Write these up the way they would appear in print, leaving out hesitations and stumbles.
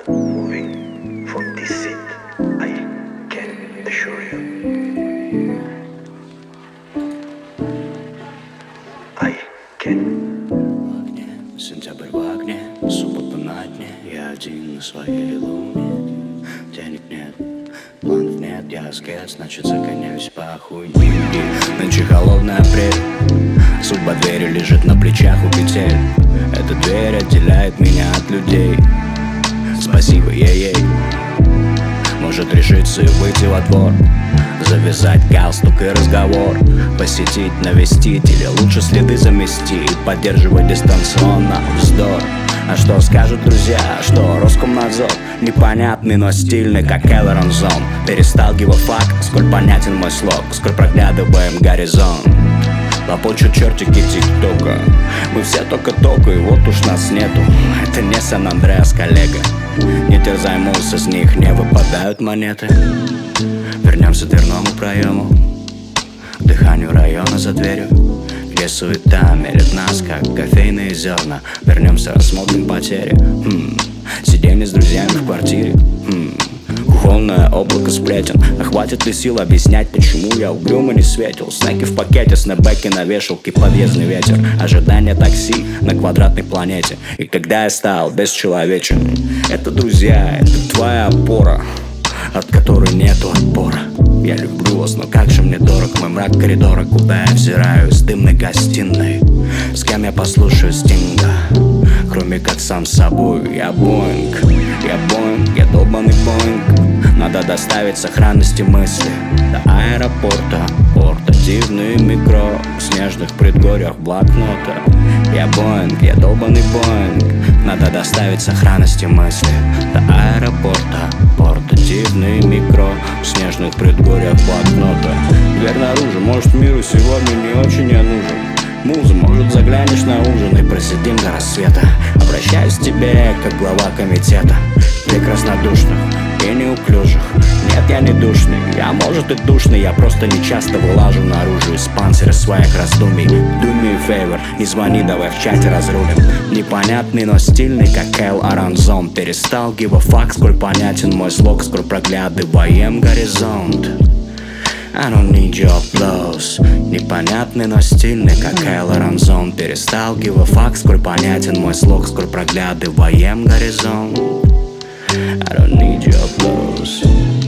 not moving from this seat, I can assure you. I can. Сентябрь в огне, суббота на дне. Я один на своей луне. Денег нет, планов нет, я аскет, значит загоняюсь по хуйне. Нынче холодный апрель, судьба двери лежит на плечах у петель. Эта дверь отделяет меня от людей. Спасибо ей-ей. Может решиться и выйти во двор, завязать галстук и разговор, посетить, навестить или лучше следы замести и поддерживать дистанционно вздор. А что скажут друзья, что Роскомнадзор непонятный, но стильный, как Эларон Зон. Перестал его факт, сколь понятен мой слог, сколь проглядываем горизонт. Лопочут чертики тик-тока, мы все только-только, и вот уж нас нету. Это не Сан-Андреас, коллега, не терзай мусор, с них не выпадают монеты. Вернемся к дверному проему, к дыханию района за дверью, где суета мерит нас, как кофейные зерна. Вернемся, рассмотрим потери. Сиденье с друзьями в квартире. Кухонное облако сплетен. А хватит ли сил объяснять, почему я угрюмо не светил? Снеки в пакете, снэпбэки на вешалке, подъездный ветер, ожидание такси на квадратной планете. И когда я стал бесчеловечен, это друзья, это твоя опора, от которой нету отпора. Я люблю вас, но как же мне дорог мой мрак коридора, куда я взираю из дымной гостиной. С кем я послушаю Стинга, кроме как сам с собой. Я Боинг, я долбаный Боинг. Надо доставить сохранности мысли до аэропорта. Портативный микро в снежных предгорьях блокнота. Я Боинг, я долбаный Боинг. Надо доставить сохранности мысли до аэропорта. Портативный микро в снежных предгорьях блокнота. Дверь наружу, может миру сегодня не очень я нужен. Муза, может заглянешь на ужин и просидим до рассвета. Обращаюсь к тебе, как глава комитета для краснодушных и неуклюжих. Нет, я не душный, я может и душный, я просто не часто вылажу наружу из панциря своих раздумий. Do me a favor, не звони, давай в чате разрулим. Непонятный, но стильный, как Эларон Зон. Перестал give a fuck, сколь понятен мой слог, сколь проглядываем горизонт. I don't need your applause. Непонятный, но стильный, как Эларон Зон. Перестал give a fuck, сколь понятен мой слог, сколь проглядываем горизонт. I don't need your applause.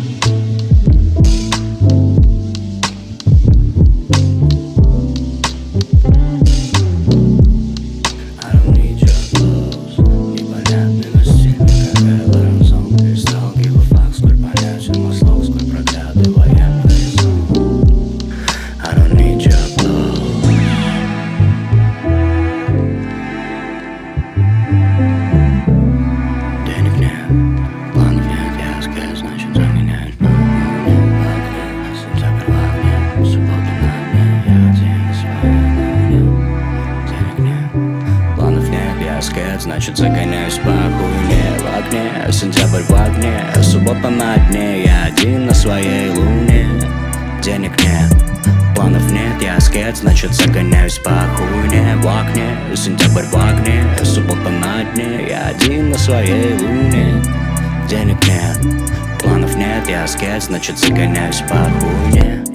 Значит загоняюсь по хуйне в огне. Сентябрь в огне, суббота на дне. Я один на своей луне. Денег нет, планов нет, я аскет. Значит загоняюсь по хуйне в окне. Сентябрь в огне, суббота на дне. Я один на своей луне. Денег нет, планов нет, я аскет. Значит загоняюсь по хуйне.